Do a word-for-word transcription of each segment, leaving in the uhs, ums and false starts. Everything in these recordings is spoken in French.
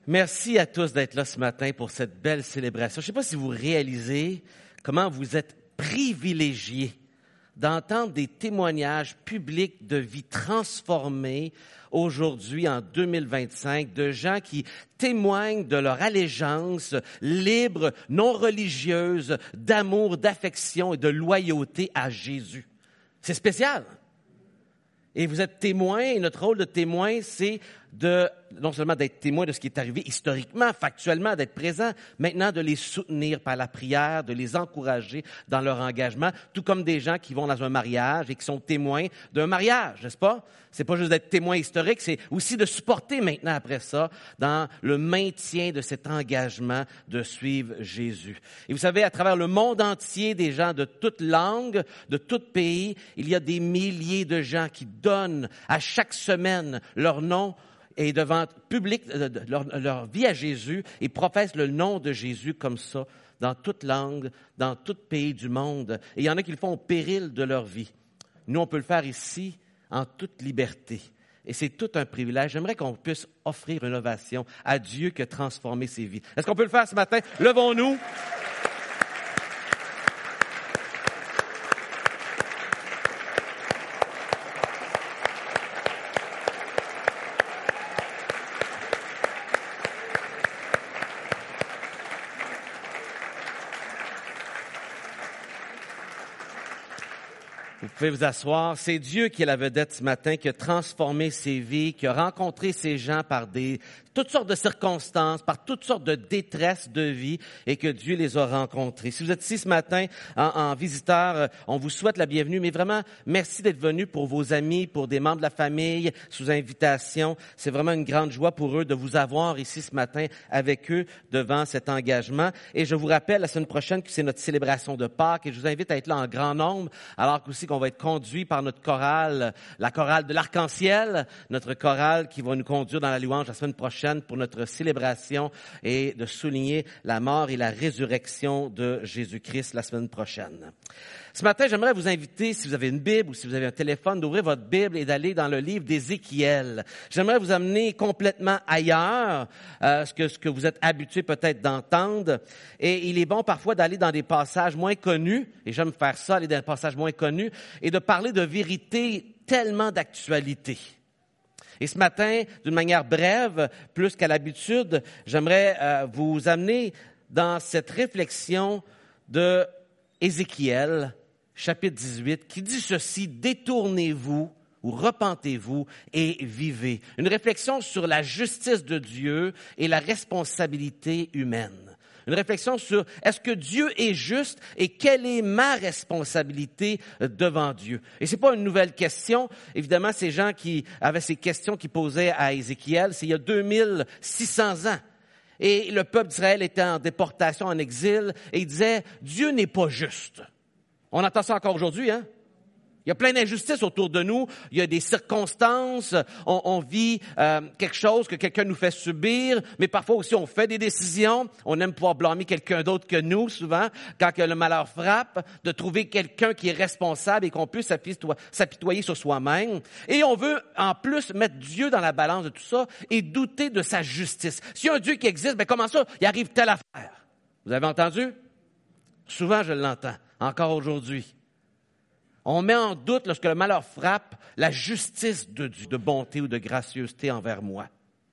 Merci à tous d'être là ce matin pour cette belle célébration. Je ne sais pas si vous réalisez comment vous êtes privilégiés d'entendre des témoignages publics de vie transformée aujourd'hui en deux mille vingt-cinq, de gens qui témoignent de leur allégeance libre, non religieuse, d'amour, d'affection et de loyauté à Jésus. C'est spécial. Et vous êtes témoin, et notre rôle de témoin, c'est de non seulement d'être témoin de ce qui est arrivé historiquement, factuellement, d'être présent, maintenant de les soutenir par la prière, de les encourager dans leur engagement, tout comme des gens qui vont dans un mariage et qui sont témoins d'un mariage, n'est-ce pas? C'est pas juste d'être témoin historique, c'est aussi de supporter maintenant après ça dans le maintien de cet engagement de suivre Jésus. Et vous savez, à travers le monde entier, des gens de toute langue, de tout pays, il y a des milliers de gens qui donnent à chaque semaine leur nom et devant public leur, leur vie à Jésus et professent le nom de Jésus comme ça, dans toute langue, dans tout pays du monde. Et il y en a qui le font au péril de leur vie. Nous, on peut le faire ici en toute liberté. Et c'est tout un privilège. J'aimerais qu'on puisse offrir une ovation à Dieu qui a transformé ses vies. Est-ce qu'on peut le faire ce matin? Levons-nous. Vous pouvez vous asseoir. C'est Dieu qui est la vedette ce matin, qui a transformé ses vies, qui a rencontré ces gens par des toutes sortes de circonstances, par toutes sortes de détresses de vie, et que Dieu les a rencontrés. Si vous êtes ici ce matin en, en visiteur, on vous souhaite la bienvenue, mais vraiment, merci d'être venu pour vos amis, pour des membres de la famille, sous invitation. C'est vraiment une grande joie pour eux de vous avoir ici ce matin avec eux devant cet engagement. Et je vous rappelle la semaine prochaine que c'est notre célébration de Pâques, et je vous invite à être là en grand nombre, alors qu'aussi qu'on va être conduit par notre chorale, la chorale de l'Arc-en-Ciel, notre chorale qui va nous conduire dans la louange la semaine prochaine pour notre célébration et de souligner la mort et la résurrection de Jésus-Christ la semaine prochaine. Ce matin, j'aimerais vous inviter, si vous avez une Bible ou si vous avez un téléphone, d'ouvrir votre Bible et d'aller dans le livre d'Ézéchiel. J'aimerais vous amener complètement ailleurs, euh, ce que, ce que vous êtes habitués peut-être d'entendre. Et il est bon parfois d'aller dans des passages moins connus, et j'aime faire ça, aller dans des passages moins connus, et de parler de vérités tellement d'actualité. Et ce matin, d'une manière brève, plus qu'à l'habitude, j'aimerais euh, vous amener dans cette réflexion de Ézéchiel, chapitre dix-huit, qui dit ceci: « Détournez-vous ou repentez-vous et vivez. » Une réflexion sur la justice de Dieu et la responsabilité humaine. Une réflexion sur est-ce que Dieu est juste et quelle est ma responsabilité devant Dieu. Et c'est pas une nouvelle question. Évidemment, ces gens qui avaient ces questions qu'ils posaient à Ézéchiel, c'est il y a deux mille six cents ans. Et le peuple d'Israël était en déportation, en exil, et il disait Dieu n'est pas juste. On entend ça encore aujourd'hui, hein? Il y a plein d'injustices autour de nous. Il y a des circonstances. On, on vit euh, quelque chose que quelqu'un nous fait subir. Mais parfois aussi, on fait des décisions. On aime pouvoir blâmer quelqu'un d'autre que nous, souvent, quand que le malheur frappe, de trouver quelqu'un qui est responsable et qu'on puisse s'apitoyer, s'apitoyer sur soi-même. Et on veut, en plus, mettre Dieu dans la balance de tout ça et douter de sa justice. S'il y a un Dieu qui existe, ben comment ça, il arrive telle affaire? Vous avez entendu? Souvent, je l'entends, encore aujourd'hui. On met en doute, lorsque le malheur frappe, la justice de Dieu, de bonté ou de gracieuseté envers moi.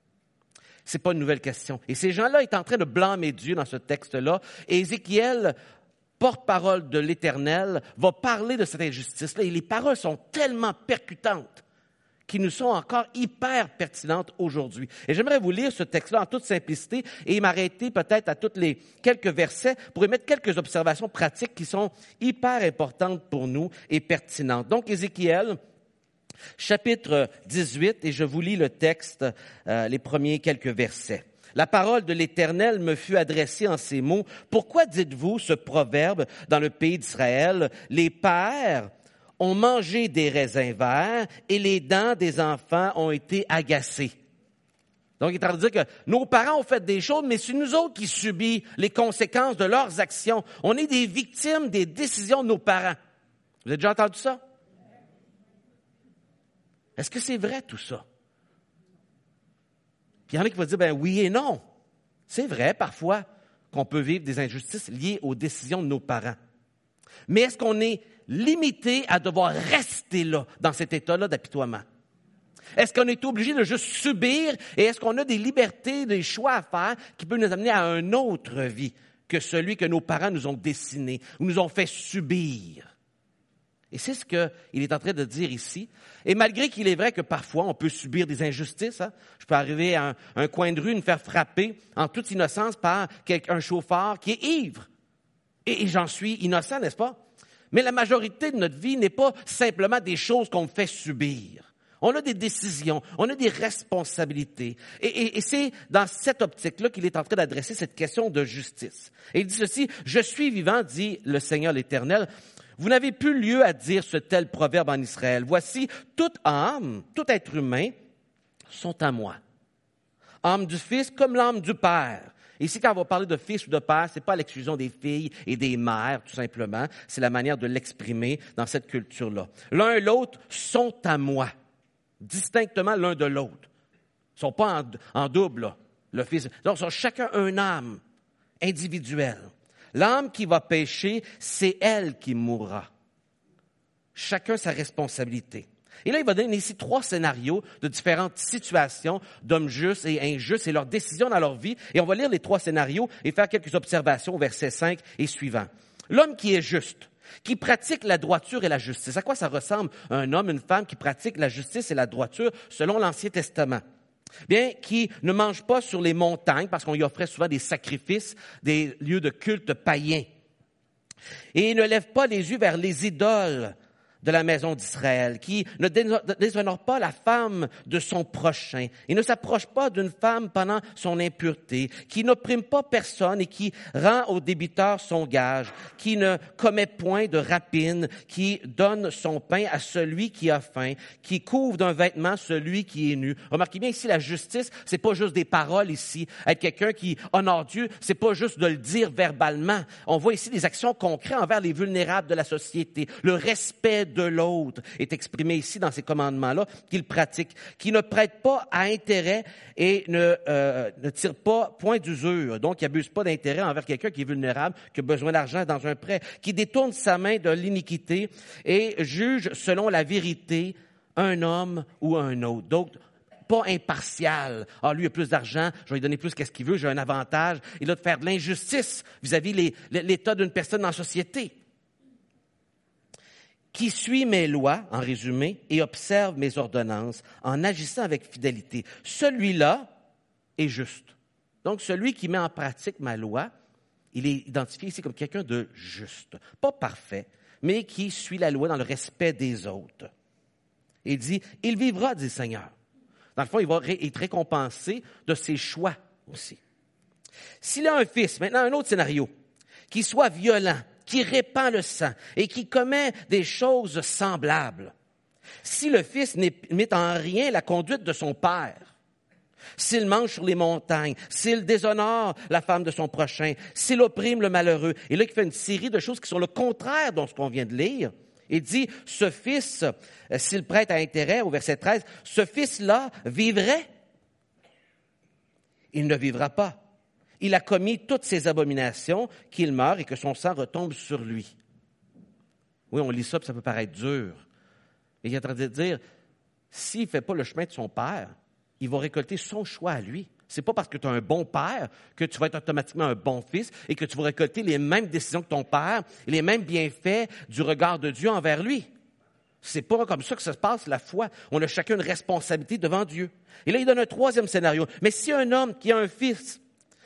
C'est pas une nouvelle question. Et ces gens-là étaient en train de blâmer Dieu dans ce texte-là. Et Ézéchiel, porte-parole de l'Éternel, va parler de cette injustice-là. Et les paroles sont tellement percutantes qui nous sont encore hyper pertinentes aujourd'hui. Et j'aimerais vous lire ce texte-là en toute simplicité et m'arrêter peut-être à tous les quelques versets pour émettre quelques observations pratiques qui sont hyper importantes pour nous et pertinentes. Donc, Ézéchiel, chapitre dix-huit, et je vous lis le texte, euh, les premiers quelques versets. La parole de l'Éternel me fut adressée en ces mots. « Pourquoi dites-vous ce proverbe dans le pays d'Israël? Les pères ont mangé des raisins verts et les dents des enfants ont été agacées. » Donc, il est en train de dire que nos parents ont fait des choses, mais c'est nous autres qui subissons les conséquences de leurs actions. On est des victimes des décisions de nos parents. Vous avez déjà entendu ça? Est-ce que c'est vrai tout ça? Puis il y en a qui vont dire, ben oui et non. C'est vrai, parfois, qu'on peut vivre des injustices liées aux décisions de nos parents. Mais est-ce qu'on est limité à devoir rester là, dans cet état-là d'apitoiement? Est-ce qu'on est obligé de juste subir et est-ce qu'on a des libertés, des choix à faire qui peuvent nous amener à une autre vie que celui que nos parents nous ont dessiné ou nous ont fait subir? Et c'est ce qu'il est en train de dire ici. Et malgré qu'il est vrai que parfois on peut subir des injustices, hein, je peux arriver à un, un coin de rue, me faire frapper en toute innocence par quelqu'un, un chauffeur qui est ivre. Et, et j'en suis innocent, n'est-ce pas? Mais la majorité de notre vie n'est pas simplement des choses qu'on me fait subir. On a des décisions, on a des responsabilités. Et, et, et c'est dans cette optique-là qu'il est en train d'adresser cette question de justice. Et il dit ceci, « Je suis vivant, dit le Seigneur l'Éternel. Vous n'avez plus lieu à dire ce tel proverbe en Israël. Voici, toute âme, tout être humain sont à moi. Âme du Fils comme l'âme du Père. » Ici, quand on va parler de fils ou de père, c'est pas à l'exclusion des filles et des mères, tout simplement. C'est la manière de l'exprimer dans cette culture-là. L'un et l'autre sont à moi. Distinctement l'un de l'autre. Ils ne sont pas en, en double, là, le Fils. Donc, ils sont chacun une âme individuelle. L'âme qui va pécher, c'est elle qui mourra. Chacun sa responsabilité. Et là, il va donner ici trois scénarios de différentes situations d'hommes justes et injustes et leurs décisions dans leur vie. Et on va lire les trois scénarios et faire quelques observations au verset cinq et suivant. L'homme qui est juste, qui pratique la droiture et la justice. À quoi ça ressemble un homme, une femme qui pratique la justice et la droiture selon l'Ancien Testament? Bien, qui ne mange pas sur les montagnes parce qu'on y offrait souvent des sacrifices, des lieux de culte païens. Et il ne lève pas les yeux vers les idoles de la maison d'Israël, qui ne déshonore pas la femme de son prochain. Il ne s'approche pas d'une femme pendant son impureté, qui n'opprime pas personne et qui rend au débiteur son gage, qui ne commet point de rapine, qui donne son pain à celui qui a faim, qui couvre d'un vêtement celui qui est nu. Remarquez bien ici, la justice, c'est pas juste des paroles ici. Être quelqu'un qui honore Dieu, c'est pas juste de le dire verbalement. On voit ici des actions concrètes envers les vulnérables de la société. Le respect de l'autre est exprimé ici dans ces commandements-là qu'il pratique, qui ne prête pas à intérêt et ne, euh, ne tire pas point d'usure, donc qui abuse pas d'intérêt envers quelqu'un qui est vulnérable, qui a besoin d'argent dans un prêt, qui détourne sa main de l'iniquité et juge selon la vérité un homme ou un autre. Donc, pas impartial. Ah, lui a plus d'argent, je vais lui donner plus qu'est-ce qu'il veut, j'ai un avantage. Il a de faire de l'injustice vis-à-vis les, l'état d'une personne dans la société. Qui suit mes lois, en résumé, et observe mes ordonnances en agissant avec fidélité. Celui-là est juste. Donc, celui qui met en pratique ma loi, il est identifié ici comme quelqu'un de juste. Pas parfait, mais qui suit la loi dans le respect des autres. Il dit, il vivra, dit le Seigneur. Dans le fond, il va être récompensé de ses choix aussi. S'il a un fils, maintenant un autre scénario, qui soit violent, qui répand le sang et qui commet des choses semblables. Si le fils n'imite en rien la conduite de son père, s'il mange sur les montagnes, s'il déshonore la femme de son prochain, s'il opprime le malheureux, et là il fait une série de choses qui sont le contraire de ce qu'on vient de lire, il dit, ce fils, s'il prête à intérêt, au verset treize, ce fils-là vivrait, il ne vivra pas. Il a commis toutes ces abominations, qu'il meurt et que son sang retombe sur lui. Oui, on lit ça, puis ça peut paraître dur. Et il est en train de dire, s'il ne fait pas le chemin de son père, il va récolter son choix à lui. C'est pas parce que tu as un bon père que tu vas être automatiquement un bon fils et que tu vas récolter les mêmes décisions que ton père et les mêmes bienfaits du regard de Dieu envers lui. C'est pas comme ça que ça se passe, la foi. On a chacun une responsabilité devant Dieu. Et là, il donne un troisième scénario. Mais si un homme qui a un fils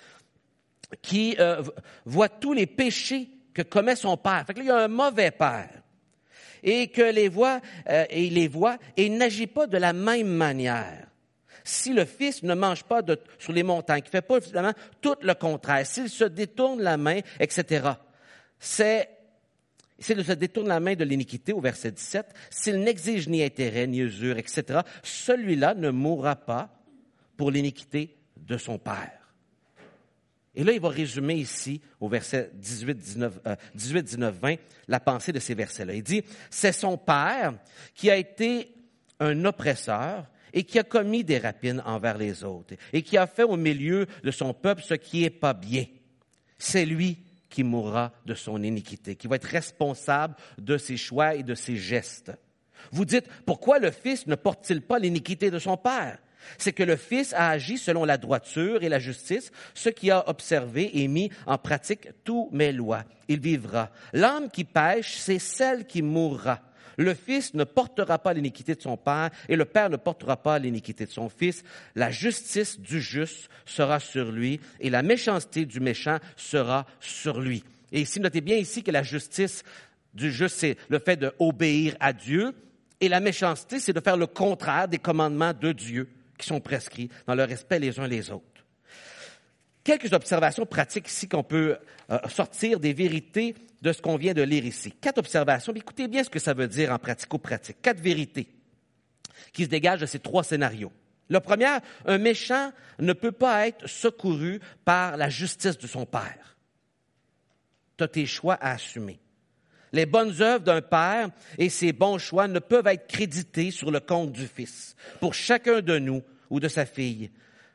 qui euh, voit tous les péchés que commet son père. Fait que là, il y a un mauvais père. Et que les voit, euh, et il les voit, et il n'agit pas de la même manière. Si le fils ne mange pas de, sur les montagnes, qui fait pas finalement tout le contraire, s'il se détourne la main, et cetera. C'est, s'il se détourne la main de l'iniquité, au verset dix-sept, s'il n'exige ni intérêt, ni usure, et cetera, celui-là ne mourra pas pour l'iniquité de son père. Et là, il va résumer ici, au verset dix-huit, dix-neuf, euh, dix-huit, dix-neuf, vingt, la pensée de ces versets-là. Il dit, c'est son père qui a été un oppresseur et qui a commis des rapines envers les autres et qui a fait au milieu de son peuple ce qui n'est pas bien. C'est lui qui mourra de son iniquité, qui va être responsable de ses choix et de ses gestes. Vous dites, pourquoi le Fils ne porte-t-il pas l'iniquité de son Père? C'est que le Fils a agi selon la droiture et la justice, ce qui a observé et mis en pratique tous mes lois. Il vivra. L'âme qui pêche, c'est celle qui mourra. Le Fils ne portera pas l'iniquité de son Père et le Père ne portera pas l'iniquité de son Fils. La justice du juste sera sur lui et la méchanceté du méchant sera sur lui. Et ici, notez bien ici que la justice du juste, c'est le fait d'obéir à Dieu et la méchanceté, c'est de faire le contraire des commandements de Dieu qui sont prescrits dans le respect les uns les autres. Quelques observations pratiques ici qu'on peut euh, sortir des vérités de ce qu'on vient de lire ici. Quatre observations, mais écoutez bien ce que ça veut dire en pratico-pratique. Quatre vérités qui se dégagent de ces trois scénarios. La première, un méchant ne peut pas être secouru par la justice de son père. Tu as tes choix à assumer. Les bonnes œuvres d'un père et ses bons choix ne peuvent être crédités sur le compte du Fils. Pour chacun de nous ou de sa fille,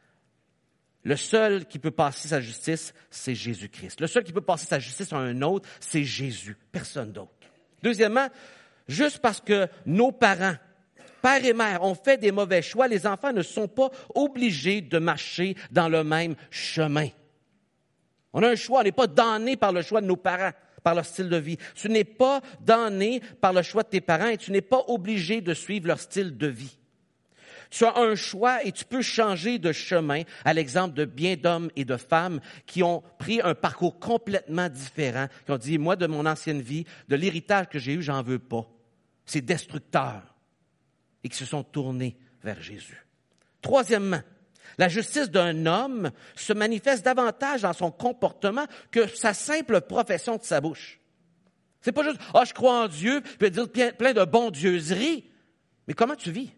le seul qui peut passer sa justice, c'est Jésus-Christ. Le seul qui peut passer sa justice à un autre, c'est Jésus, personne d'autre. Deuxièmement, juste parce que nos parents, père et mère, ont fait des mauvais choix, les enfants ne sont pas obligés de marcher dans le même chemin. On a un choix, on n'est pas damné par le choix de nos parents, par leur style de vie. Tu n'es pas damné par le choix de tes parents et tu n'es pas obligé de suivre leur style de vie. Tu as un choix et tu peux changer de chemin, à l'exemple de bien d'hommes et de femmes qui ont pris un parcours complètement différent, qui ont dit, moi, de mon ancienne vie, de l'héritage que j'ai eu, j'en veux pas. C'est destructeur. Et qui se sont tournés vers Jésus. Troisièmement, la justice d'un homme se manifeste davantage dans son comportement que sa simple profession de sa bouche. C'est pas juste, ah, je crois en Dieu, puis dire plein, plein de bondieuseries. Mais comment tu vis?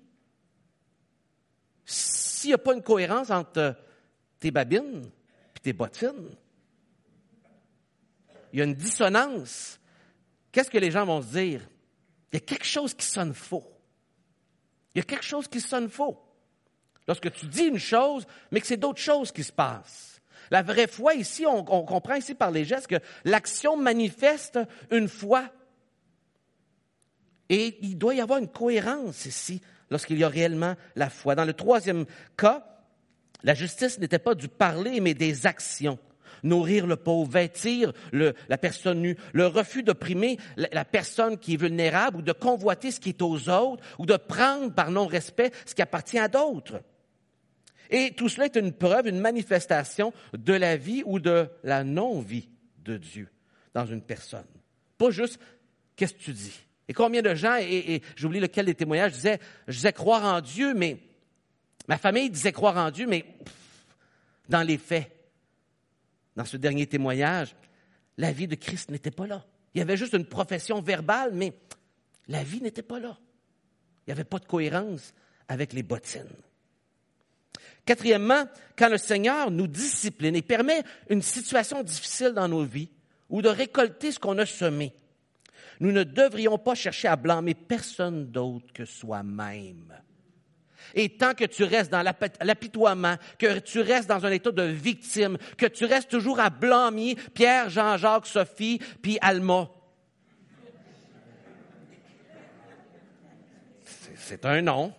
S'il n'y a pas une cohérence entre tes babines et tes bottines, il y a une dissonance. Qu'est-ce que les gens vont se dire? Il y a quelque chose qui sonne faux. Il y a quelque chose qui sonne faux. Lorsque tu dis une chose, mais que c'est d'autres choses qui se passent. La vraie foi ici, on, on comprend ici par les gestes que l'action manifeste une foi. Et il doit y avoir une cohérence ici, lorsqu'il y a réellement la foi. Dans le troisième cas, la justice n'était pas du parler, mais des actions. Nourrir le pauvre, vêtir le, la personne nue, le refus d'opprimer la, la personne qui est vulnérable ou de convoiter ce qui est aux autres ou de prendre par non-respect ce qui appartient à d'autres. Et tout cela est une preuve, une manifestation de la vie ou de la non-vie de Dieu dans une personne. Pas juste, qu'est-ce que tu dis? Et combien de gens, et, et j'oublie lequel des témoignages, disaient, je disais croire en Dieu, mais ma famille disait croire en Dieu, mais pff, dans les faits, dans ce dernier témoignage, la vie de Christ n'était pas là. Il y avait juste une profession verbale, mais la vie n'était pas là. Il n'y avait pas de cohérence avec les bottines. Quatrièmement, quand le Seigneur nous discipline et permet une situation difficile dans nos vies ou de récolter ce qu'on a semé, nous ne devrions pas chercher à blâmer personne d'autre que soi-même. Et tant que tu restes dans l'apitoiement, que tu restes dans un état de victime, que tu restes toujours à blâmer Pierre, Jean-Jacques, Sophie, puis Alma. C'est, c'est un nom.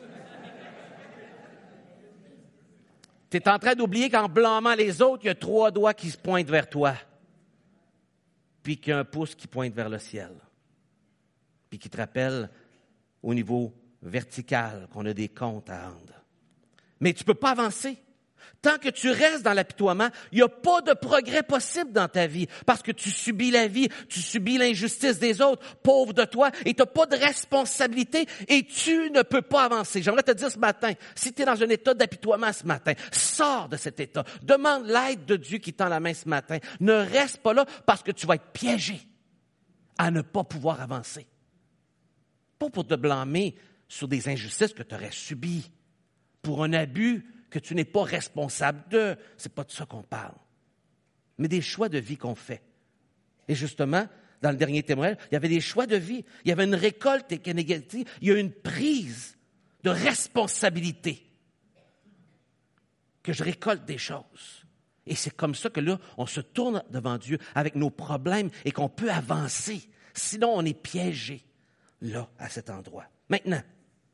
Tu es en train d'oublier qu'en blâmant les autres, il y a trois doigts qui se pointent vers toi. Puis qu'il y a un pouce qui pointe vers le ciel. Puis qui te rappelle au niveau vertical qu'on a des comptes à rendre. Mais tu ne peux pas avancer. Tant que tu restes dans l'apitoiement, il n'y a pas de progrès possible dans ta vie parce que tu subis la vie, tu subis l'injustice des autres, pauvre de toi, et tu n'as pas de responsabilité et tu ne peux pas avancer. J'aimerais te dire ce matin, si tu es dans un état d'apitoiement ce matin, sors de cet état. Demande l'aide de Dieu qui tend la main ce matin. Ne reste pas là parce que tu vas être piégé à ne pas pouvoir avancer. Pas pour te blâmer sur des injustices que tu aurais subies, pour un abus que tu n'es pas responsable de. C'est pas de ça qu'on parle. Mais des choix de vie qu'on fait. Et justement, dans le dernier témoignage, il y avait des choix de vie. Il y avait une récolte et une égalité. Il y a une prise de responsabilité que je récolte des choses. Et c'est comme ça que là, on se tourne devant Dieu avec nos problèmes et qu'on peut avancer. Sinon, on est piégé là, à cet endroit. Maintenant,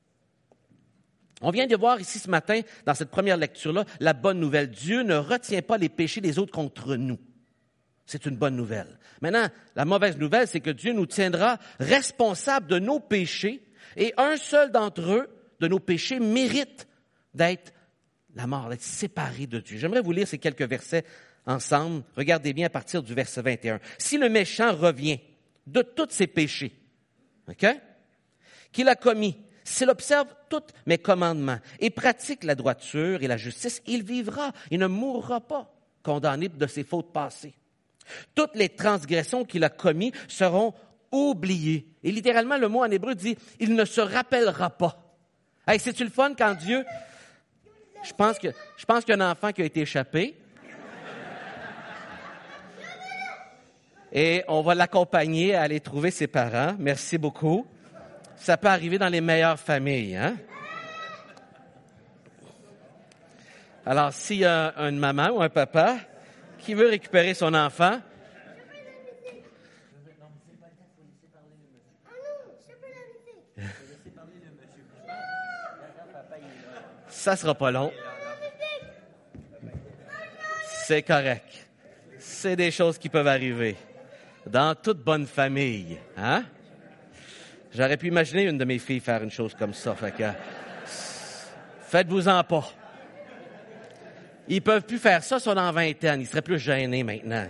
on vient de voir ici ce matin, dans cette première lecture-là, la bonne nouvelle. Dieu ne retient pas les péchés des autres contre nous. C'est une bonne nouvelle. Maintenant, la mauvaise nouvelle, c'est que Dieu nous tiendra responsables de nos péchés et un seul d'entre eux, de nos péchés, mérite d'être la mort, d'être séparé de Dieu. J'aimerais vous lire ces quelques versets ensemble. Regardez bien à partir du verset vingt et un. Si le méchant revient de tous ses péchés, OK, qu'il a commis, s'il observe tous mes commandements et pratique la droiture et la justice, il vivra, il ne mourra pas condamné de ses fautes passées. Toutes les transgressions qu'il a commises seront oubliées. Et littéralement, le mot en hébreu dit « il ne se rappellera pas ». Hey, c'est-tu le fun quand Dieu... Je pense que, je pense qu'il y a un enfant qui a été échappé. Et on va l'accompagner à aller trouver ses parents. Merci beaucoup. Ça peut arriver dans les meilleures familles, hein? Alors, s'il y a une maman ou un papa qui veut récupérer son enfant, ça sera pas long. C'est correct. C'est des choses qui peuvent arriver dans toute bonne famille, hein? J'aurais pu imaginer une de mes filles faire une chose comme ça. Fait que, faites-vous-en pas. Ils peuvent plus faire ça, sont dans vingt ans. Ils seraient plus gênés maintenant.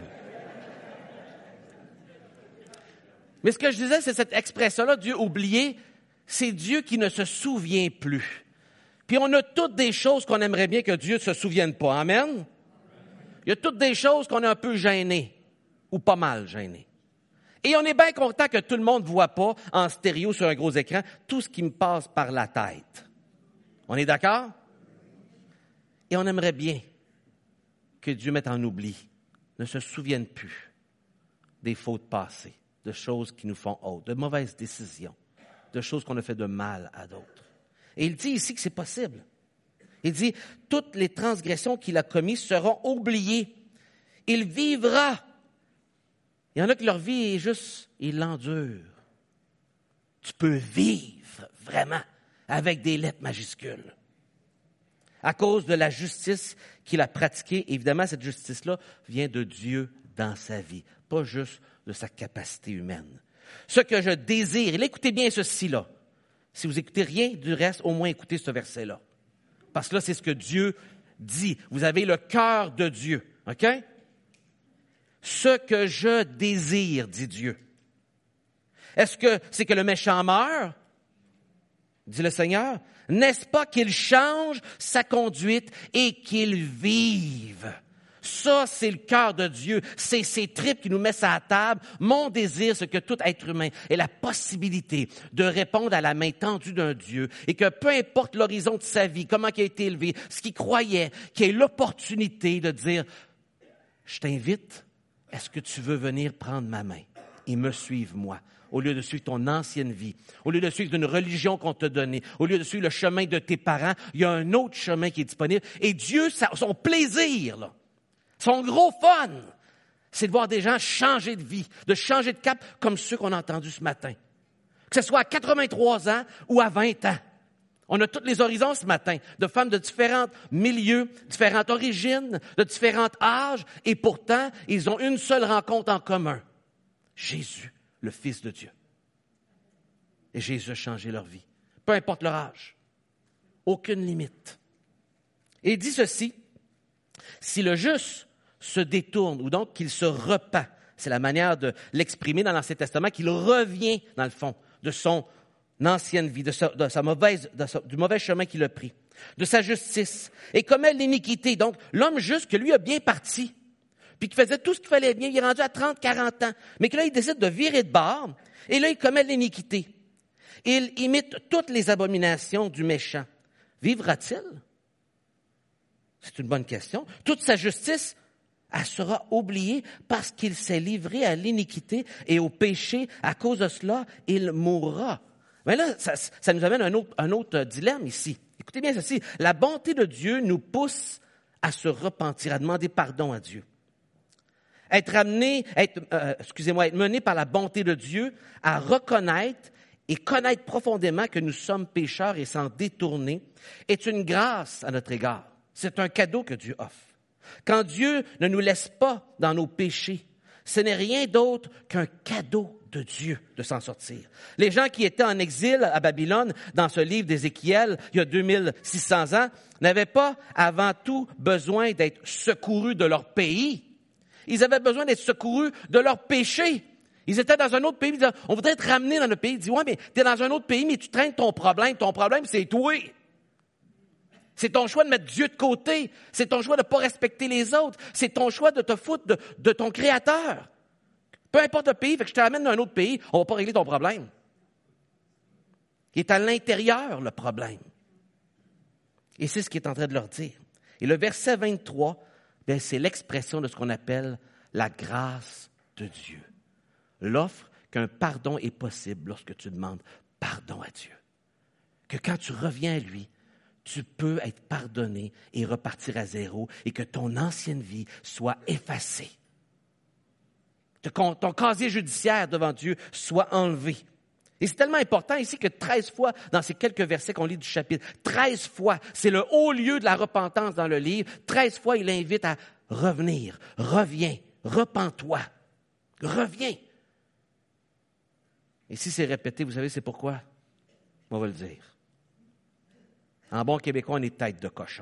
Mais ce que je disais, c'est cette expression-là, Dieu oublié, c'est Dieu qui ne se souvient plus. Puis on a toutes des choses qu'on aimerait bien que Dieu ne se souvienne pas. Amen? Il y a toutes des choses qu'on est un peu gênés, ou pas mal gênés. Et on est bien content que tout le monde ne voit pas en stéréo sur un gros écran tout ce qui me passe par la tête. On est d'accord? Et on aimerait bien que Dieu mette en oubli, ne se souvienne plus des fautes passées, de choses qui nous font honte, de mauvaises décisions, de choses qu'on a fait de mal à d'autres. Et il dit ici que c'est possible. Il dit, toutes les transgressions qu'il a commises seront oubliées. Il vivra. Il y en a que leur vie est juste, ils l'endurent. Tu peux vivre vraiment avec des lettres majuscules. À cause de la justice qu'il a pratiquée, évidemment, cette justice-là vient de Dieu dans sa vie, pas juste de sa capacité humaine. Ce que je désire, et là, écoutez bien ceci-là. Si vous écoutez rien du reste, au moins écoutez ce verset-là. Parce que là, c'est ce que Dieu dit. Vous avez le cœur de Dieu, OK? Ce que je désire, dit Dieu. Est-ce que c'est que le méchant meure? Dit le Seigneur. N'est-ce pas qu'il change sa conduite et qu'il vive? Ça, c'est le cœur de Dieu. C'est ses tripes qui nous met sur la table. Mon désir, c'est que tout être humain ait la possibilité de répondre à la main tendue d'un Dieu et que peu importe l'horizon de sa vie, comment il a été élevé, ce qu'il croyait, qu'il ait l'opportunité de dire « Je t'invite, est-ce que tu veux venir prendre ma main et me suivre moi? » Au lieu de suivre ton ancienne vie, au lieu de suivre une religion qu'on t'a donnée, au lieu de suivre le chemin de tes parents, il y a un autre chemin qui est disponible. Et Dieu, son plaisir, là, son gros fun, c'est de voir des gens changer de vie, de changer de cap comme ceux qu'on a entendus ce matin. Que ce soit à quatre-vingt-trois ans ou à vingt ans. On a tous les horizons ce matin, de femmes de différents milieux, différentes origines, de différents âges, et pourtant, ils ont une seule rencontre en commun. Jésus, le Fils de Dieu. Et Jésus a changé leur vie. Peu importe leur âge. Aucune limite. Et il dit ceci, si le juste se détourne, ou donc qu'il se repent, c'est la manière de l'exprimer dans l'Ancien Testament, qu'il revient, dans le fond, de son ancienne vie, de sa, de sa mauvaise, de sa, du mauvais chemin qu'il a pris, de sa justice, et commet l'iniquité. Donc, l'homme juste que lui a bien parti, puis qui faisait tout ce qu'il fallait bien, il est rendu à trente, quarante ans, mais que là, il décide de virer de bord, et là, il commet l'iniquité. Il imite toutes les abominations du méchant. Vivra-t-il? C'est une bonne question. Toute sa justice, elle sera oubliée parce qu'il s'est livré à l'iniquité et au péché. À cause de cela, il mourra. Mais là, ça, ça nous amène à un autre, un autre dilemme ici. Écoutez bien ceci. La bonté de Dieu nous pousse à se repentir, à demander pardon à Dieu. Être amené, être, euh, excusez-moi, être mené par la bonté de Dieu à reconnaître et connaître profondément que nous sommes pécheurs et s'en détourner est une grâce à notre égard. C'est un cadeau que Dieu offre. Quand Dieu ne nous laisse pas dans nos péchés, ce n'est rien d'autre qu'un cadeau de Dieu de s'en sortir. Les gens qui étaient en exil à Babylone, dans ce livre d'Ézéchiel, il y a deux mille six cents ans, n'avaient pas avant tout besoin d'être secourus de leur pays. Ils avaient besoin d'être secourus de leur péché. Ils étaient dans un autre pays, ils disaient, on voudrait te ramener dans notre pays. Ils disaient, ouais, mais t'es dans un autre pays, mais tu traînes ton problème. Ton problème, c'est toi. C'est ton choix de mettre Dieu de côté. C'est ton choix de ne pas respecter les autres. C'est ton choix de te foutre de, de ton Créateur. Peu importe le pays, fait que je te ramène dans un autre pays, on ne va pas régler ton problème. Il est à l'intérieur, le problème. Et c'est ce qu'il est en train de leur dire. Et le verset vingt-trois, bien, c'est l'expression de ce qu'on appelle la grâce de Dieu. L'offre qu'un pardon est possible lorsque tu demandes pardon à Dieu. Que quand tu reviens à lui, tu peux être pardonné et repartir à zéro et que ton ancienne vie soit effacée. Que ton casier judiciaire devant Dieu soit enlevé. Et c'est tellement important ici que treize fois, dans ces quelques versets qu'on lit du chapitre, treize fois, c'est le haut lieu de la repentance dans le livre, treize fois il invite à revenir, reviens, repens-toi, reviens. Et si c'est répété, vous savez c'est pourquoi? On va le dire. En bon québécois, on est tête de cochon.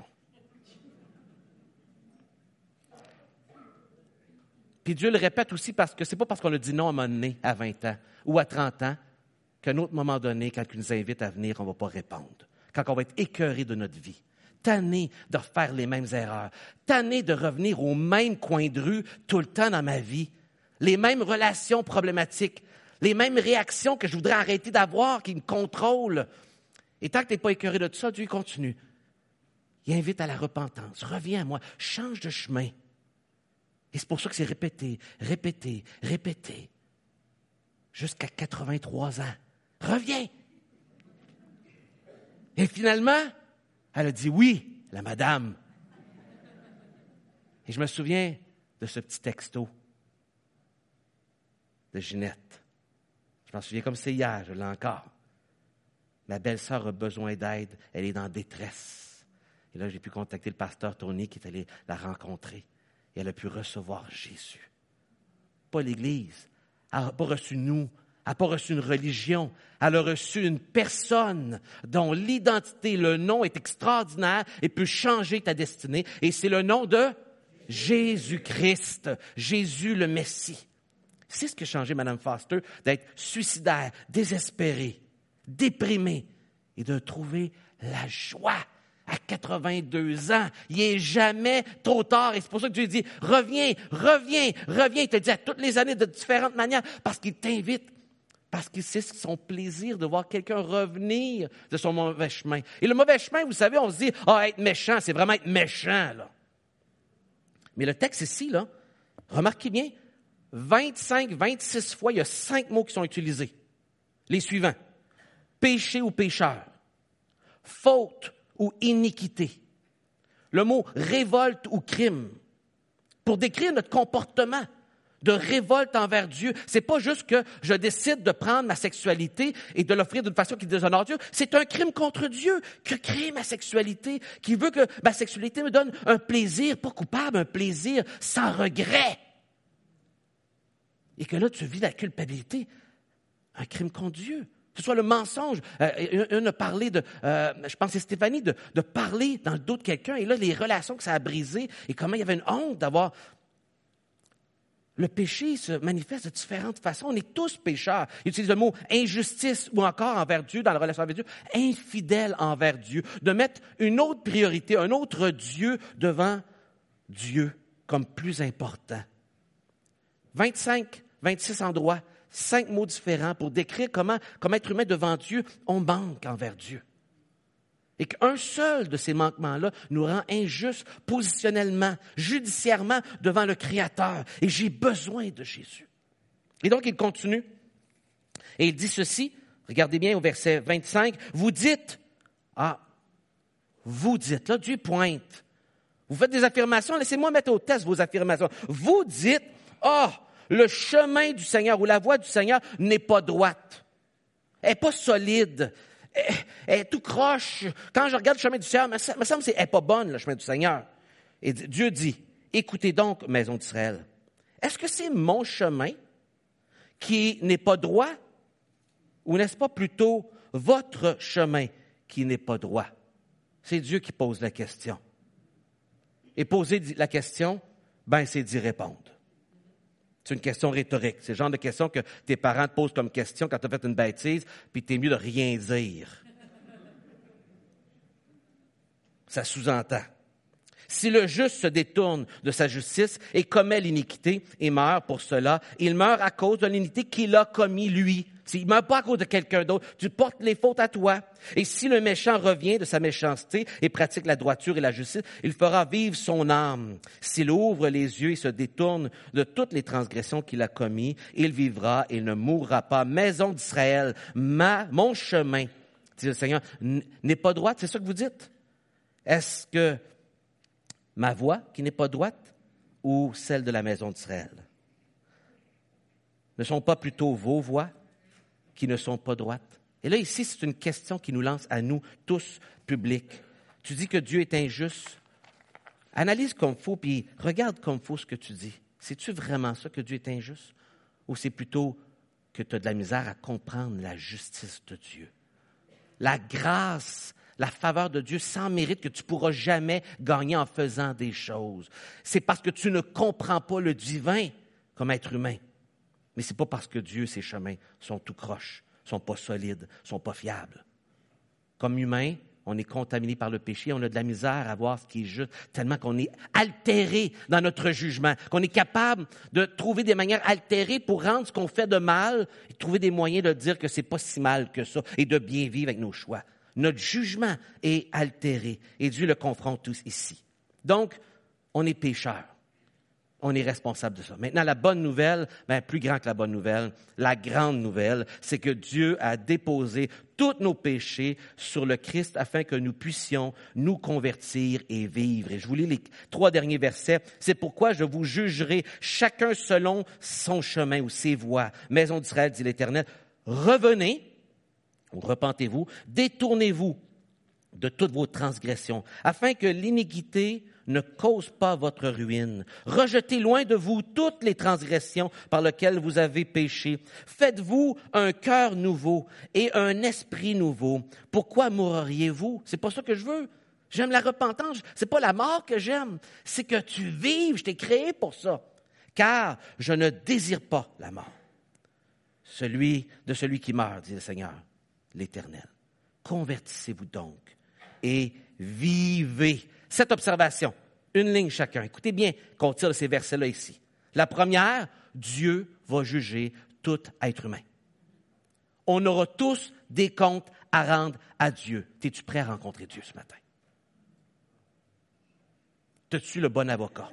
Puis Dieu le répète aussi parce que c'est pas parce qu'on a dit non à un moment donné, à vingt ans ou à trente ans, qu'à un autre moment donné, quand il nous invite à venir, on ne va pas répondre. Quand on va être écœuré de notre vie, tanné de refaire les mêmes erreurs, tanné de revenir au même coin de rue tout le temps dans ma vie, les mêmes relations problématiques, les mêmes réactions que je voudrais arrêter d'avoir, qui me contrôlent. Et tant que tu n'es pas écœuré de tout ça, Dieu continue. Il invite à la repentance. Reviens à moi, change de chemin. Et c'est pour ça que c'est répété, répété, répété, jusqu'à quatre-vingt-trois ans. Reviens. Et finalement, elle a dit oui, la madame. Et je me souviens de ce petit texto de Ginette. Je m'en souviens comme c'est hier, je l'ai encore. Ma belle-sœur a besoin d'aide, elle est dans détresse. Et là, j'ai pu contacter le pasteur Tony qui est allé la rencontrer. Et elle a pu recevoir Jésus. Pas l'Église. Elle n'a pas reçu nous. Elle n'a pas reçu une religion. Elle a reçu une personne dont l'identité, le nom est extraordinaire et peut changer ta destinée. Et c'est le nom de Jésus-Christ, Jésus le Messie. C'est ce qui a changé Mme Foster, d'être suicidaire, désespérée, déprimée et de trouver la joie. À quatre-vingt-deux ans, il n'est jamais trop tard. Et c'est pour ça que Dieu dit, reviens, reviens, reviens. Il te dit à toutes les années de différentes manières parce qu'il t'invite. Parce qu'il sait son plaisir de voir quelqu'un revenir de son mauvais chemin. Et le mauvais chemin, vous savez, on se dit, ah, oh, être méchant, c'est vraiment être méchant, là. Mais le texte ici, là, remarquez bien, vingt-cinq, vingt-six fois, il y a cinq mots qui sont utilisés. Les suivants. Péché ou pécheur. Faute ou iniquité. Le mot révolte ou crime. Pour décrire notre comportement de révolte envers Dieu, c'est pas juste que je décide de prendre ma sexualité et de l'offrir d'une façon qui déshonore Dieu. C'est un crime contre Dieu que crée ma sexualité, qui veut que ma sexualité me donne un plaisir, pas coupable, un plaisir sans regret. Et que là, tu vis la culpabilité. Un crime contre Dieu. Que ce soit le mensonge. Euh, on a parlé de, euh, je pense que c'est Stéphanie, de, de parler dans le dos de quelqu'un. Et là, les relations que ça a brisées et comment il y avait une honte d'avoir... Le péché se manifeste de différentes façons. On est tous pécheurs. Il utilise le mot injustice ou encore envers Dieu, dans la relation avec Dieu, infidèle envers Dieu. De mettre une autre priorité, un autre Dieu devant Dieu comme plus important. vingt-cinq, vingt-six endroits, cinq mots différents pour décrire comment, comme être humain devant Dieu, on manque envers Dieu. Et qu'un seul de ces manquements-là nous rend injustes positionnellement, judiciairement devant le Créateur. Et j'ai besoin de Jésus. Et donc, il continue. Et il dit ceci Regardez bien au verset vingt-cinq. Vous dites, ah, vous dites, là, Dieu pointe. Vous faites des affirmations, laissez-moi mettre au test vos affirmations. Vous dites, ah, oh, le chemin du Seigneur ou la voie du Seigneur n'est pas droite. Elle n'est pas solide. Elle, elle est tout croche. Quand je regarde le chemin du Seigneur, il me semble que elle n'est pas bonne, le chemin du Seigneur. Et Dieu dit, écoutez donc, maison d'Israël, est-ce que c'est mon chemin qui n'est pas droit ou n'est-ce pas plutôt votre chemin qui n'est pas droit? C'est Dieu qui pose la question. Et poser la question, ben c'est d'y répondre. C'est une question rhétorique. C'est le genre de question que tes parents te posent comme question quand tu as fait une bêtise, puis t'es mieux de rien dire. Ça sous-entend. Si le juste se détourne de sa justice et commet l'iniquité et meurt pour cela, il meurt à cause de l'iniquité qu'il a commis lui. Il ne meurt pas à cause de quelqu'un d'autre. Tu portes les fautes à toi. Et si le méchant revient de sa méchanceté et pratique la droiture et la justice, il fera vivre son âme. S'il ouvre les yeux et se détourne de toutes les transgressions qu'il a commises, il vivra et ne mourra pas. Maison d'Israël, ma, mon chemin, dit le Seigneur, n'est pas droite. C'est ça que vous dites? Est-ce que ma voie qui n'est pas droite ou celle de la maison d'Israël? Ne sont pas plutôt vos voies qui ne sont pas droites? Et là, ici, c'est une question qui nous lance à nous tous, publics. Tu dis que Dieu est injuste. Analyse comme il faut, puis regarde comme il faut ce que tu dis. C'est-tu vraiment ça que Dieu est injuste? Ou c'est plutôt que tu as de la misère à comprendre la justice de Dieu? La grâce, la faveur de Dieu sans mérite que tu ne pourras jamais gagner en faisant des choses. C'est parce que tu ne comprends pas le divin comme être humain. Mais ce n'est pas parce que Dieu, ses chemins sont tout croches, sont pas solides, sont pas fiables. Comme humain, on est contaminé par le péché, on a de la misère à voir ce qui est juste, tellement qu'on est altéré dans notre jugement, qu'on est capable de trouver des manières altérées pour rendre ce qu'on fait de mal et trouver des moyens de dire que c'est pas si mal que ça et de bien vivre avec nos choix. Notre jugement est altéré et Dieu le confronte tous ici. Donc, on est pécheurs. On est responsable de ça. Maintenant, la bonne nouvelle, ben, plus grand que la bonne nouvelle, la grande nouvelle, c'est que Dieu a déposé tous nos péchés sur le Christ afin que nous puissions nous convertir et vivre. Et je vous lis les trois derniers versets. C'est pourquoi je vous jugerai chacun selon son chemin ou ses voies. Maison d'Israël, dit l'Éternel, revenez, ou repentez-vous, détournez-vous de toutes vos transgressions, afin que l'iniquité ne cause pas votre ruine. Rejetez loin de vous toutes les transgressions par lesquelles vous avez péché. Faites-vous un cœur nouveau et un esprit nouveau. Pourquoi mourriez-vous? C'est pas ça que je veux. J'aime la repentance. C'est pas la mort que j'aime. C'est que tu vives. Je t'ai créé pour ça. Car je ne désire pas la mort. Celui de celui qui meurt, dit le Seigneur, l'Éternel. Convertissez-vous donc et vivez. Cette observation, une ligne chacun. Écoutez bien qu'on tire de ces versets-là ici. La première, Dieu va juger tout être humain. On aura tous des comptes à rendre à Dieu. Es-tu prêt à rencontrer Dieu ce matin? As-tu le bon avocat?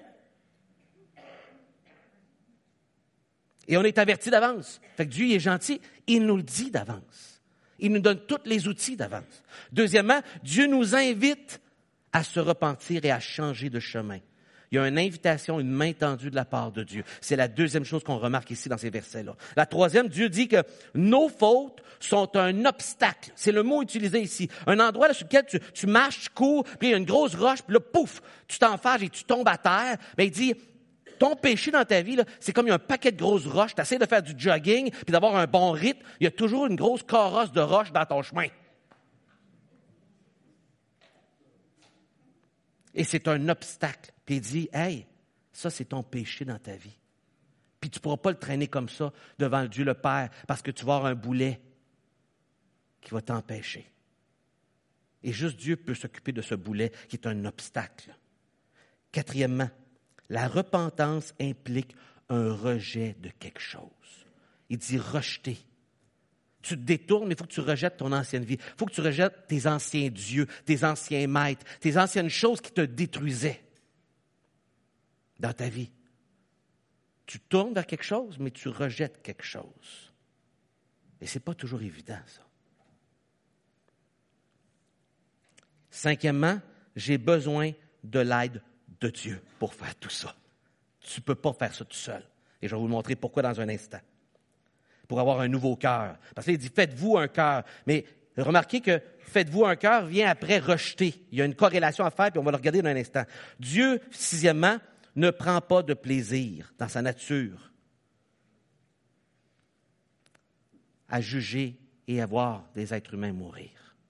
Et on est averti d'avance. Fait que Dieu il est gentil, il nous le dit d'avance. Il nous donne tous les outils d'avance. Deuxièmement, Dieu nous invite à se repentir et à changer de chemin. Il y a une invitation, une main tendue de la part de Dieu. C'est la deuxième chose qu'on remarque ici dans ces versets-là. La troisième, Dieu dit que nos fautes sont un obstacle. C'est le mot utilisé ici. Un endroit là, sur lequel tu, tu marches, tu cours, puis il y a une grosse roche, puis là, pouf, tu t'enfarges et tu tombes à terre. Bien, il dit, ton péché dans ta vie, là, c'est comme il y a un paquet de grosses roches. Tu essaies de faire du jogging, puis d'avoir un bon rythme. Il y a toujours une grosse carrosse de roches dans ton chemin. Et c'est un obstacle. Puis il dit, hey, ça c'est ton péché dans ta vie. Puis tu ne pourras pas le traîner comme ça devant Dieu le Père parce que tu vas avoir un boulet qui va t'empêcher. Et juste Dieu peut s'occuper de ce boulet qui est un obstacle. Quatrièmement, la repentance implique un rejet de quelque chose. Il dit rejeter. Tu te détournes, mais il faut que tu rejettes ton ancienne vie. Il faut que tu rejettes tes anciens dieux, tes anciens maîtres, tes anciennes choses qui te détruisaient dans ta vie. Tu tournes vers quelque chose, mais tu rejettes quelque chose. Et ce n'est pas toujours évident, ça. Cinquièmement, j'ai besoin de l'aide de Dieu pour faire tout ça. Tu ne peux pas faire ça tout seul. Et je vais vous montrer pourquoi dans un instant. Pour avoir un nouveau cœur. Parce qu'il dit, faites-vous un cœur. Mais remarquez que faites-vous un cœur vient après rejeter. Il y a une corrélation à faire, puis on va le regarder dans un instant. Dieu, sixièmement, ne prend pas de plaisir dans sa nature à juger et à voir des êtres humains mourir.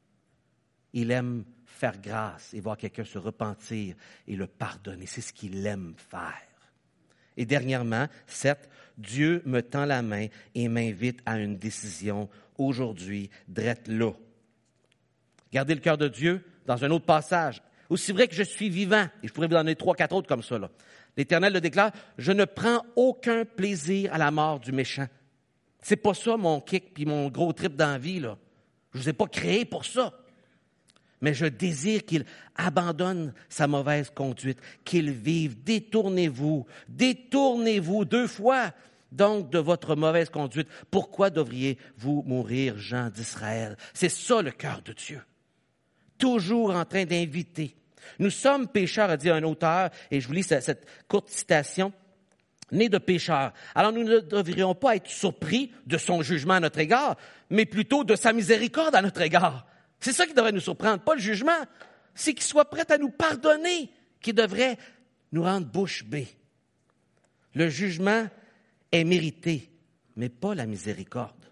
Il aime faire grâce et voir quelqu'un se repentir et le pardonner. C'est ce qu'il aime faire. Et dernièrement, sept, Dieu me tend la main et m'invite à une décision aujourd'hui, drette là. Gardez le cœur de Dieu dans un autre passage. Aussi vrai que je suis vivant, et je pourrais vous donner trois, quatre autres comme ça, là. L'Éternel le déclare, je ne prends aucun plaisir à la mort du méchant. C'est pas ça mon kick puis mon gros trip d'envie, là. Je vous ai pas créé pour ça. Mais je désire qu'il abandonne sa mauvaise conduite, qu'il vive. Détournez-vous, détournez-vous deux fois donc de votre mauvaise conduite. Pourquoi devriez-vous mourir, gens d'Israël? C'est ça le cœur de Dieu. Toujours en train d'inviter. Nous sommes pécheurs, a dit un auteur, et je vous lis cette, cette courte citation, nés de pécheurs. Alors nous ne devrions pas être surpris de son jugement à notre égard, mais plutôt de sa miséricorde à notre égard. C'est ça qui devrait nous surprendre, pas le jugement. C'est qu'il soit prêt à nous pardonner, qui devrait nous rendre bouche bée. Le jugement est mérité, mais pas la miséricorde.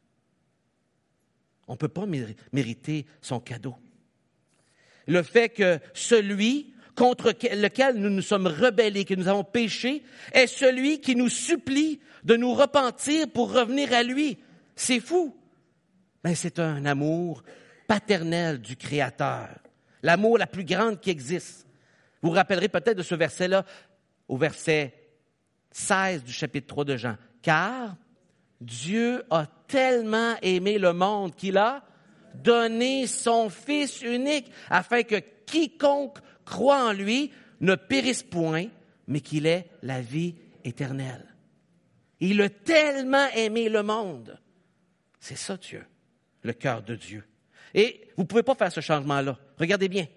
On ne peut pas mériter son cadeau. Le fait que celui contre lequel nous nous sommes rebellés, que nous avons péché, est celui qui nous supplie de nous repentir pour revenir à lui. C'est fou. Mais c'est un amour paternel du Créateur. L'amour la plus grande qui existe. Vous vous rappellerez peut-être de ce verset-là, au verset seize du chapitre trois de Jean. Car Dieu a tellement aimé le monde qu'il a donné son Fils unique, afin que quiconque croit en lui ne périsse point, mais qu'il ait la vie éternelle. Il a tellement aimé le monde. C'est ça Dieu, le cœur de Dieu. Et vous ne pouvez pas faire ce changement-là. Regardez bien.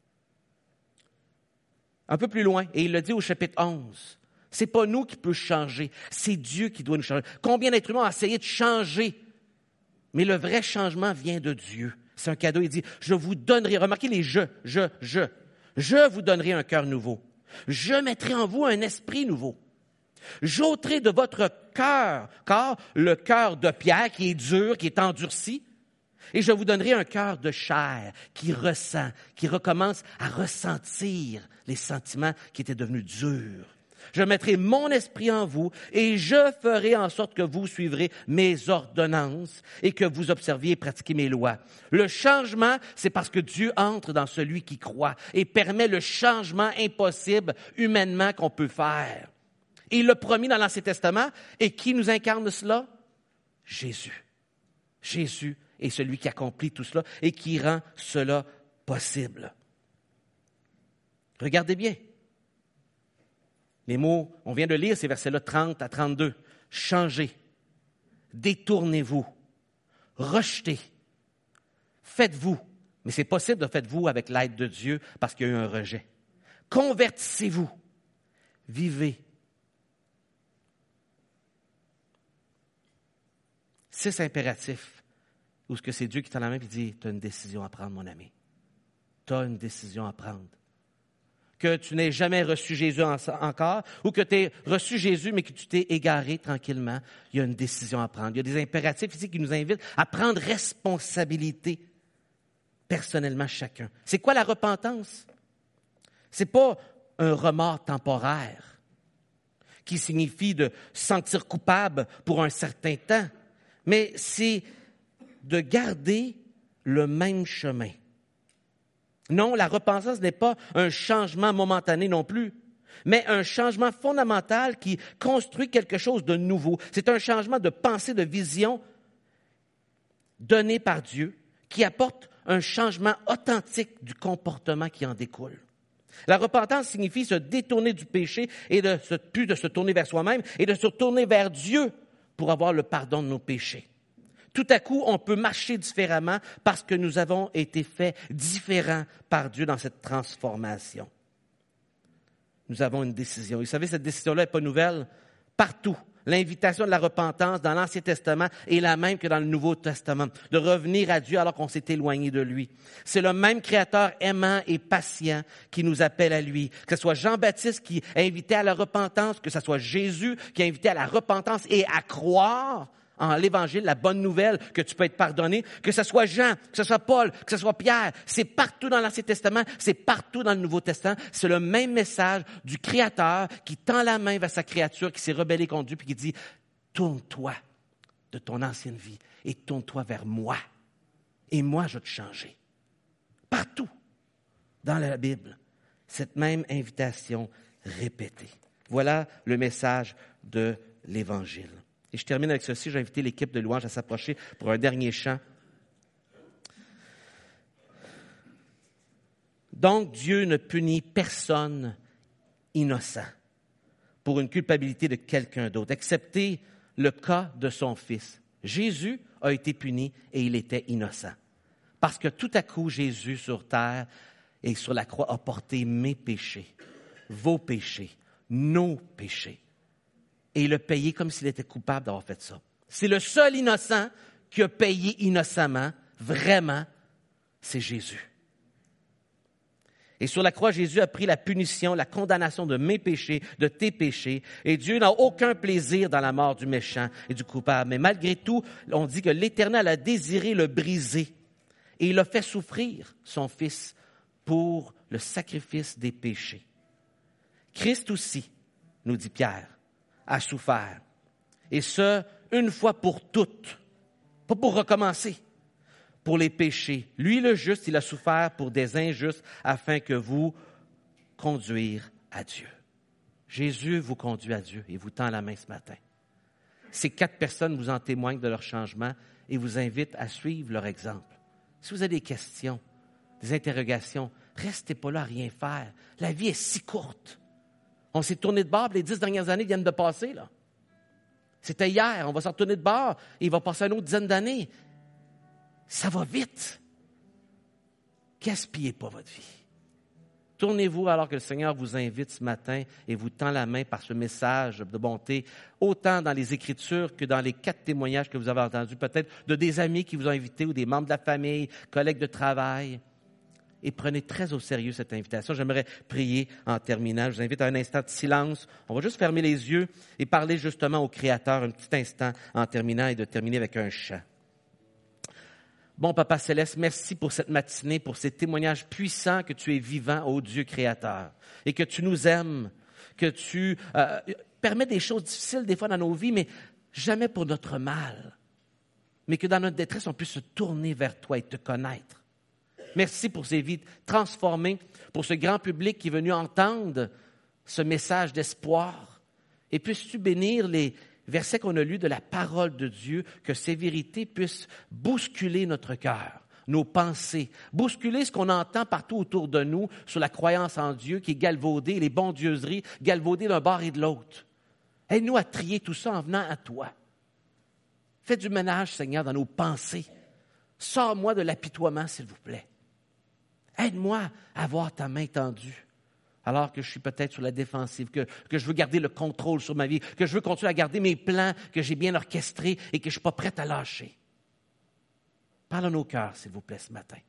Un peu plus loin, et il le dit au chapitre onze. C'est pas nous qui peut changer, c'est Dieu qui doit nous changer. Combien d'êtres humains ont essayé de changer? Mais le vrai changement vient de Dieu. C'est un cadeau. Il dit, je vous donnerai, remarquez les je, je, je. Je vous donnerai un cœur nouveau. Je mettrai en vous un esprit nouveau. J'ôterai de votre cœur, car le cœur de pierre qui est dur, qui est endurci, et je vous donnerai un cœur de chair qui ressent, qui recommence à ressentir les sentiments qui étaient devenus durs. Je mettrai mon esprit en vous et je ferai en sorte que vous suivrez mes ordonnances et que vous observiez et pratiquiez mes lois. Le changement, c'est parce que Dieu entre dans celui qui croit et permet le changement impossible humainement qu'on peut faire. Et il l'a promis dans l'Ancien Testament. Et qui nous incarne cela? Jésus. Jésus est celui qui accomplit tout cela et qui rend cela possible. Regardez bien. Les mots, on vient de lire ces versets-là trente à trente-deux. Changez, détournez-vous, rejetez, faites-vous. Mais c'est possible de faites-vous avec l'aide de Dieu parce qu'il y a eu un rejet. Convertissez-vous, vivez. Six impératifs où ce que c'est Dieu qui tend la main et dit, tu as une décision à prendre, mon ami. Tu as une décision à prendre. Que tu n'aies jamais reçu Jésus encore, ou que tu aies reçu Jésus, mais que tu t'es égaré tranquillement, il y a une décision à prendre. Il y a des impératifs ici qui nous invitent à prendre responsabilité personnellement chacun. C'est quoi la repentance? C'est pas un remords temporaire qui signifie de se sentir coupable pour un certain temps, mais c'est de garder le même chemin. Non, la repentance n'est pas un changement momentané non plus, mais un changement fondamental qui construit quelque chose de nouveau. C'est un changement de pensée, de vision donné par Dieu qui apporte un changement authentique du comportement qui en découle. La repentance signifie se détourner du péché et de se, plus de se tourner vers soi-même et de se tourner vers Dieu pour avoir le pardon de nos péchés. Tout à coup, on peut marcher différemment parce que nous avons été faits différents par Dieu dans cette transformation. Nous avons une décision. Vous savez, cette décision-là n'est pas nouvelle. Partout, l'invitation de la repentance dans l'Ancien Testament est la même que dans le Nouveau Testament, de revenir à Dieu alors qu'on s'est éloigné de lui. C'est le même Créateur aimant et patient qui nous appelle à lui. Que ce soit Jean-Baptiste qui a invité à la repentance, que ce soit Jésus qui a invité à la repentance et à croire en l'Évangile, la bonne nouvelle que tu peux être pardonné, que ce soit Jean, que ce soit Paul, que ce soit Pierre, c'est partout dans l'Ancien Testament, c'est partout dans le Nouveau Testament, c'est le même message du Créateur qui tend la main vers sa créature qui s'est rebellée contre Dieu puis qui dit « Tourne-toi de ton ancienne vie et tourne-toi vers moi et moi je vais te changer. » Partout dans la Bible, cette même invitation répétée. Voilà le message de l'Évangile. Et je termine avec ceci. J'ai invité l'équipe de louange à s'approcher pour un dernier chant. Donc, Dieu ne punit personne innocent pour une culpabilité de quelqu'un d'autre, excepté le cas de son Fils. Jésus a été puni et il était innocent. Parce que tout à coup, Jésus sur terre et sur la croix a porté mes péchés, vos péchés, nos péchés. Et il a payé comme s'il était coupable d'avoir fait ça. C'est le seul innocent qui a payé innocemment, vraiment, c'est Jésus. Et sur la croix, Jésus a pris la punition, la condamnation de mes péchés, de tes péchés. Et Dieu n'a aucun plaisir dans la mort du méchant et du coupable. Mais malgré tout, on dit que l'Éternel a désiré le briser. Et il a fait souffrir son Fils pour le sacrifice des péchés. Christ aussi, nous dit Pierre, a souffert. Et ce, une fois pour toutes. Pas pour recommencer. Pour les péchés. Lui, le juste, il a souffert pour des injustes afin que vous conduire à Dieu. Jésus vous conduit à Dieu et vous tend la main ce matin. Ces quatre personnes vous en témoignent de leur changement et vous invitent à suivre leur exemple. Si vous avez des questions, des interrogations, restez pas là à rien faire. La vie est si courte. On s'est tourné de bord, les dix dernières années viennent de passer, là. C'était hier, on va s'en retourner de bord, et il va passer une autre dizaine d'années. Ça va vite. Gaspillez pas votre vie. Tournez-vous alors que le Seigneur vous invite ce matin et vous tend la main par ce message de bonté, autant dans les Écritures que dans les quatre témoignages que vous avez entendus, peut-être de des amis qui vous ont invités ou des membres de la famille, collègues de travail. Et prenez très au sérieux cette invitation. J'aimerais prier en terminant. Je vous invite à un instant de silence. On va juste fermer les yeux et parler justement au Créateur un petit instant en terminant et de terminer avec un chant. Bon, Papa Céleste, merci pour cette matinée, pour ces témoignages puissants que tu es vivant, ô Dieu Créateur, et que tu nous aimes, que tu euh, permets des choses difficiles des fois dans nos vies, mais jamais pour notre mal, mais que dans notre détresse, on puisse se tourner vers toi et te connaître. Merci pour ces vies transformées, pour ce grand public qui est venu entendre ce message d'espoir. Et puisses-tu bénir les versets qu'on a lus de la parole de Dieu, que ces vérités puissent bousculer notre cœur, nos pensées, bousculer ce qu'on entend partout autour de nous sur la croyance en Dieu qui est galvaudée, les bondieuseries galvaudées d'un bord et de l'autre. Aide-nous à trier tout ça en venant à toi. Fais du ménage, Seigneur, dans nos pensées. Sors-moi de l'apitoiement, s'il vous plaît. Aide-moi à avoir ta main tendue, alors que je suis peut-être sur la défensive, que, que je veux garder le contrôle sur ma vie, que je veux continuer à garder mes plans, que j'ai bien orchestrés et que je ne suis pas prête à lâcher. Parle à nos cœurs, s'il vous plaît, ce matin.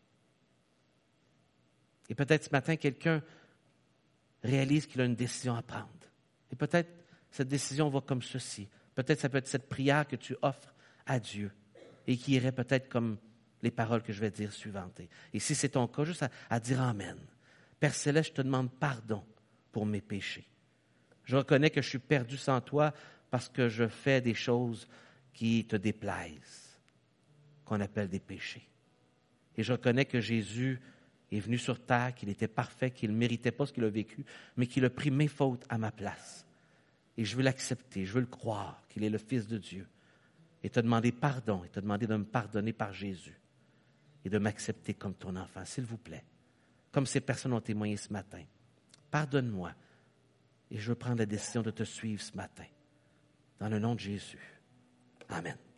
Et peut-être ce matin, quelqu'un réalise qu'il a une décision à prendre. Et peut-être cette décision va comme ceci. Peut-être ça peut être cette prière que tu offres à Dieu et qui irait peut-être comme les paroles que je vais dire suivantes. Et si c'est ton cas, juste à, à dire Amen. Père Céleste, je te demande pardon pour mes péchés. Je reconnais que je suis perdu sans toi parce que je fais des choses qui te déplaisent, qu'on appelle des péchés. Et je reconnais que Jésus est venu sur terre, qu'il était parfait, qu'il ne méritait pas ce qu'il a vécu, mais qu'il a pris mes fautes à ma place. Et je veux l'accepter, je veux le croire, qu'il est le Fils de Dieu. Et te demander pardon, et te demander de me pardonner par Jésus. Et de m'accepter comme ton enfant, s'il vous plaît. Comme ces personnes ont témoigné ce matin. Pardonne-moi. Et je veux prendre la décision de te suivre ce matin. Dans le nom de Jésus. Amen.